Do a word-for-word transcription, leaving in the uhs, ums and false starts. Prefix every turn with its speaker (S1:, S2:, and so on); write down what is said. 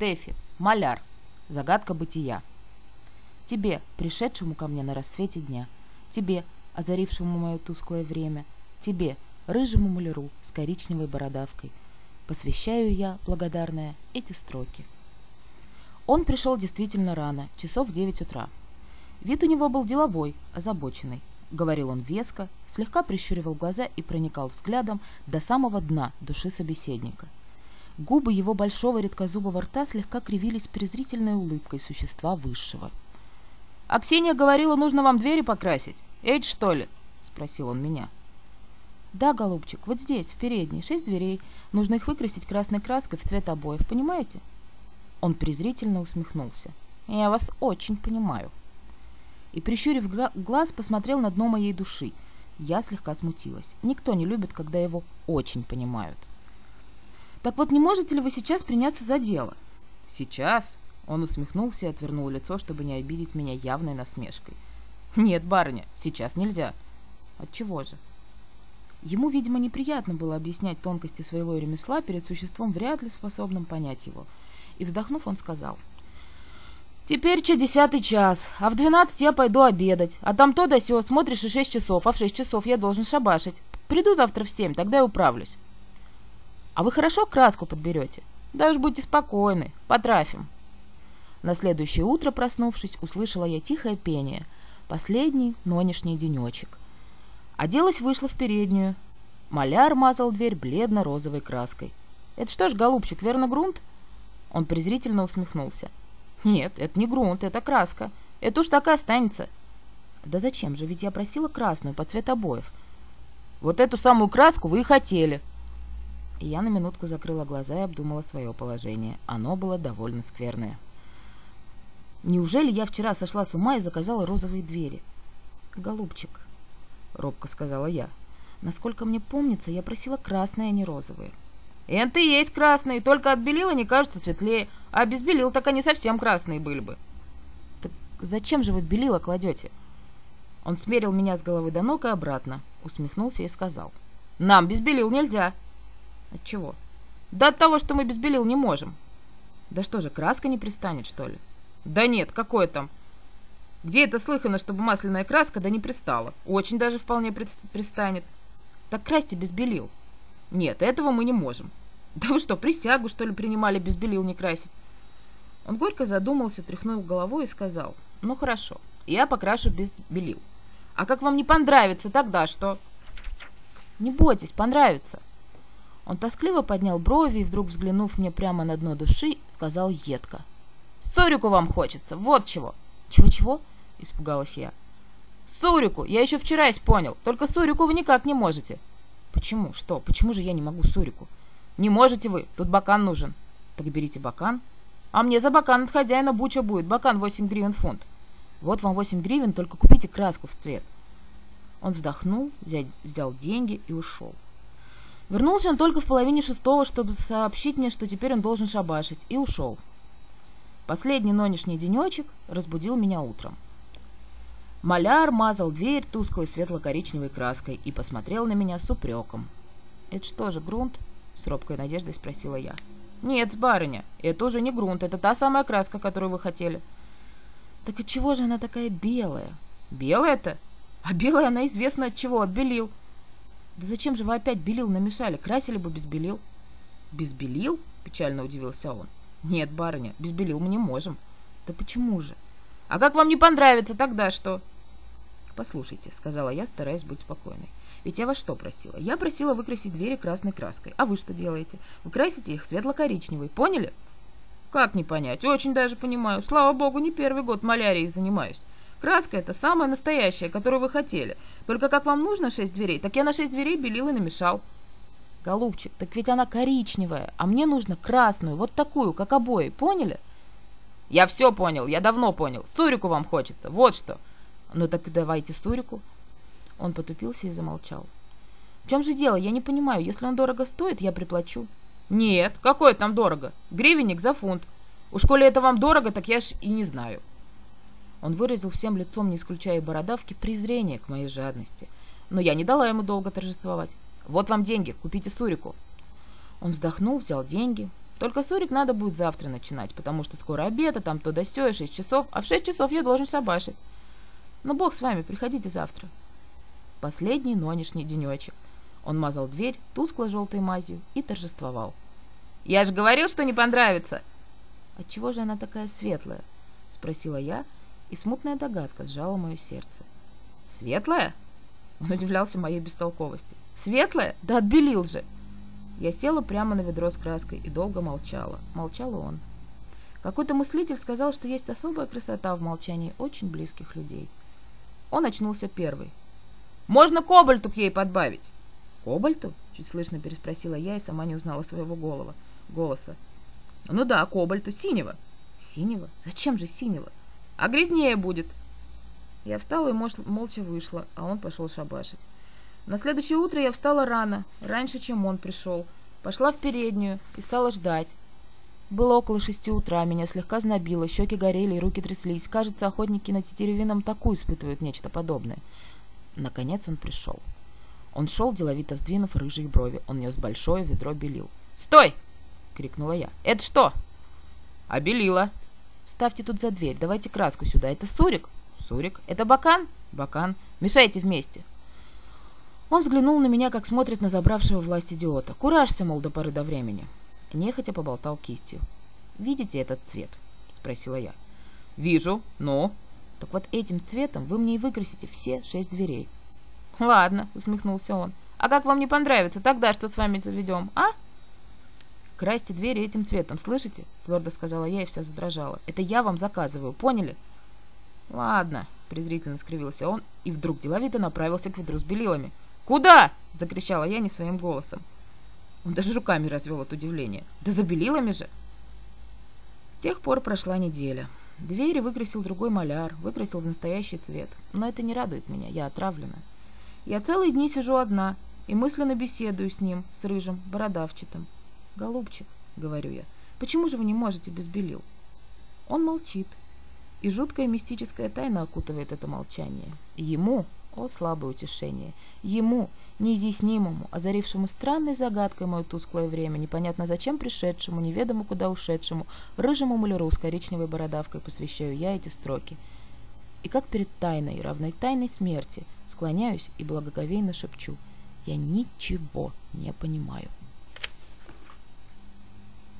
S1: Стефи, маляр. Загадка бытия. Тебе, пришедшему ко мне на рассвете дня, тебе, озарившему мое тусклое время, тебе, рыжему маляру с коричневой бородавкой, посвящаю я, благодарная, эти строки. Он пришел действительно рано, часов в девять утра. Вид у него был деловой, озабоченный. Говорил он веско, слегка прищуривал глаза и проникал взглядом до самого дна души собеседника. Губы его большого редкозубого рта слегка кривились презрительной улыбкой существа высшего. «А Ксения говорила, нужно вам двери покрасить. Эти, что ли?» — спросил он меня. «Да, голубчик, вот здесь, в передней, шесть дверей. Нужно их выкрасить красной краской в цвет обоев, понимаете?» Он презрительно усмехнулся. «Я вас очень понимаю». И, прищурив глаз, посмотрел на дно моей души. Я слегка смутилась. Никто не любит, когда его очень понимают. «Так вот, не можете ли вы сейчас приняться за дело?» «Сейчас?» Он усмехнулся и отвернул лицо, чтобы не обидеть меня явной насмешкой. «Нет, барыня, сейчас нельзя». «Отчего же?» Ему, видимо, неприятно было объяснять тонкости своего ремесла перед существом, вряд ли способным понять его. И, вздохнув, он сказал: «Теперь че десятый час, а в двенадцать я пойду обедать, а там то да сё, смотришь и шесть часов, а в шесть часов я должен шабашить. Приду завтра в семь, тогда и управлюсь». «А вы хорошо краску подберете?» «Да уж будьте спокойны, потрафим». На следующее утро, проснувшись, услышала я тихое пение. Последний нонешний денечек. Оделась, вышла в переднюю. Маляр мазал дверь бледно-розовой краской. «Это что ж, голубчик, верно грунт?» Он презрительно усмехнулся. «Нет, это не грунт, это краска. Это уж так и останется». «Да зачем же, ведь я просила красную под цвет обоев». «Вот эту самую краску вы и хотели». И я на минутку закрыла глаза и обдумала свое положение. Оно было довольно скверное. Неужели я вчера сошла с ума и заказала розовые двери? «Голубчик», — робко сказала я, — «насколько мне помнится, я просила красные, а не розовые». «Это и есть красные, только от белила не кажутся светлее, а без белил так они совсем красные были бы». «Так зачем же вы белила кладете?» Он смерил меня с головы до ног и обратно, усмехнулся и сказал: «Нам без белил нельзя». «Отчего?» «Да от того, что мы без белил не можем». «Да что же, краска не пристанет, что ли?» «Да нет, какое там? Где это слыхано, чтобы масляная краска да не пристала? Очень даже вполне пристанет». «Так красьте без белил». «Нет, этого мы не можем». «Да вы что, присягу, что ли, принимали без белил не красить?» Он горько задумался, тряхнул головой и сказал: «Ну хорошо, я покрашу без белил. А как вам не понравится, тогда что?» «Не бойтесь, понравится». Он тоскливо поднял брови и, вдруг взглянув мне прямо на дно души, сказал едко: «Сурику вам хочется, вот чего». «Чего-чего?» — испугалась я. «Сурику! Я еще вчера понял. Только сурику вы никак не можете». «Почему? Что? Почему же я не могу сурику?» «Не можете вы. Тут бакан нужен». «Так берите бакан». «А мне за бакан от хозяина буча будет. Бакан восемь гривен фунт». «Вот вам восемь гривен, только купите краску в цвет». Он вздохнул, взял, взял деньги и ушел. Вернулся он только в половине шестого, чтобы сообщить мне, что теперь он должен шабашить, и ушел. Последний нонешний денечек разбудил меня утром. Маляр мазал дверь тусклой светло-коричневой краской и посмотрел на меня с упреком. «Это что же, грунт?» — с робкой надеждой спросила я. «Нет, барыня, это уже не грунт, это та самая краска, которую вы хотели». «Так от чего же она такая белая?» «Белая-то? А белая она известна от чего, от белил». «Да зачем же вы опять белил намешали? Красили бы без белил». «Без белил?» — печально удивился он. «Нет, барыня, без белил мы не можем». «Да почему же?» «А как вам не понравится, тогда что?» «Послушайте», — сказала я, стараясь быть спокойной. «Ведь я вас что просила? Я просила выкрасить двери красной краской. А вы что делаете? Вы красите их светло-коричневой. Поняли?» «Как не понять? Очень даже понимаю. Слава богу, не первый год малярией занимаюсь. Краска — это самая настоящая, которую вы хотели. Только как вам нужно шесть дверей, так я на шесть дверей белил и намешал». «Голубчик, так ведь она коричневая, а мне нужно красную, вот такую, как обои, поняли?» «Я все понял, я давно понял. Сурику вам хочется, вот что». «Ну так давайте сурику». Он потупился и замолчал. «В чем же дело? Я не понимаю. Если он дорого стоит, я приплачу». «Нет, какое там дорого? Гривенник за фунт. Уж коли это вам дорого, так я ж и не знаю». Он выразил всем лицом, не исключая бородавки, презрение к моей жадности. Но я не дала ему долго торжествовать. «Вот вам деньги, купите сурику». Он вздохнул, взял деньги, Только Сурик надо будет завтра начинать, потому что скоро обед, а там то да сё, и шесть часов, а в шесть часов я должен шабашить. Ну, бог с вами, приходите завтра. Последний нонешний денечек. Он мазал дверь тускло желтой мазью и торжествовал. «Я же говорил, что не понравится!» «Отчего же она такая светлая?» — спросила я, и смутная догадка сжала мое сердце. «Светлая?» Он удивлялся моей бестолковости. «Светлая? Да отбелил же!» Я села прямо на ведро с краской и долго молчала. Молчал он. Какой-то мыслитель сказал, что есть особая красота в молчании очень близких людей. Он очнулся первый. «Можно кобальту к ей подбавить?» «Кобальту?» — чуть слышно переспросила я и сама не узнала своего голова. голоса. «Ну да, кобальту, синего». «Синего? Зачем же синего?» «А грязнее будет». Я встала и мол- молча вышла, а он пошел шабашить. На следующее утро я встала рано, раньше, чем он пришел. Пошла в переднюю и стала ждать. Было около шести утра, меня слегка знобило, щеки горели и руки тряслись. Кажется, охотники на тетеревином таку испытывают нечто подобное. Наконец он пришел. Он шел, деловито сдвинув рыжие брови. Он нес большое ведро белил. «Стой!» — крикнула я. «Это что?» «А белила?» «Ставьте тут за дверь, давайте краску сюда. Это Сурик?» «Сурик. Это Бакан?» «Бакан. Мешайте вместе». Он взглянул на меня, как смотрит на забравшего власть идиота. Куражься, мол, до поры до времени. Нехотя поболтал кистью. «Видите этот цвет?» — спросила я. «Вижу. Ну?» «Так вот этим цветом вы мне и выкрасите все шесть дверей». «Ладно», — усмехнулся он. «А как вам не понравится, тогда что с вами заведем, а?» «Красьте двери этим цветом, слышите?» — твердо сказала я и вся задрожала. «Это я вам заказываю, поняли?» «Ладно», — презрительно скривился он и вдруг деловито направился к ведру с белилами. «Куда?» — закричала я не своим голосом. Он даже руками развел от удивления. «Да за белилами же!» С тех пор прошла неделя. Двери выкрасил другой маляр, выкрасил в настоящий цвет. Но это не радует меня, я отравлена. Я целые дни сижу одна и мысленно беседую с ним, с рыжим, бородавчатым. «Голубчик», — говорю я, — «почему же вы не можете без белил?» Он молчит, и жуткая мистическая тайна окутывает это молчание. Ему, о слабое утешение, ему, неизъяснимому, озарившему странной загадкой мое тусклое время, непонятно зачем пришедшему, неведомо куда ушедшему, рыжему маляру с коричневой бородавкой посвящаю я эти строки. И как перед тайной, равной тайной смерти, склоняюсь и благоговейно шепчу: я ничего не понимаю.